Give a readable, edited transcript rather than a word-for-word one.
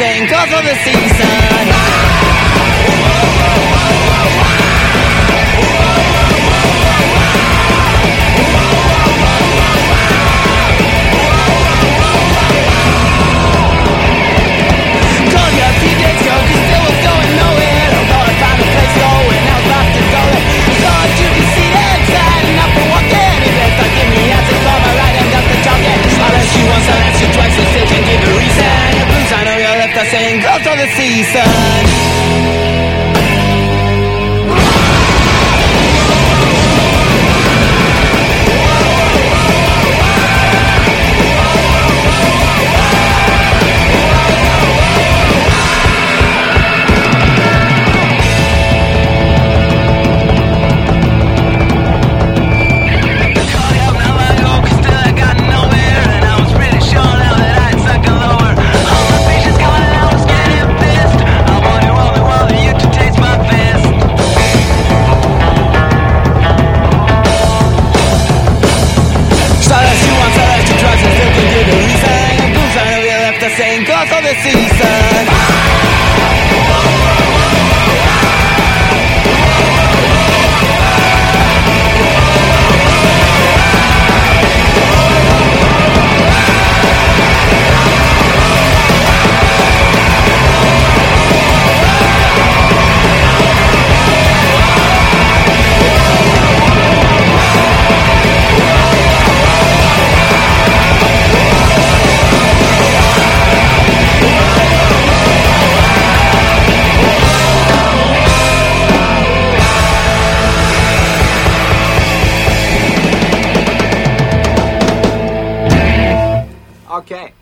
same cause for the season. Call your TJ's girl, cause still was going nowhere. I'm gonna find a place going, I was about to go there. I thought you could see the inside and up for walking. If they start giving me answers for my right and got the talking. I'll ask you once, I'll ask you twice, and still can't give a reason. The blues, I know you left us saying close to the season. Same cause for the season. Okay.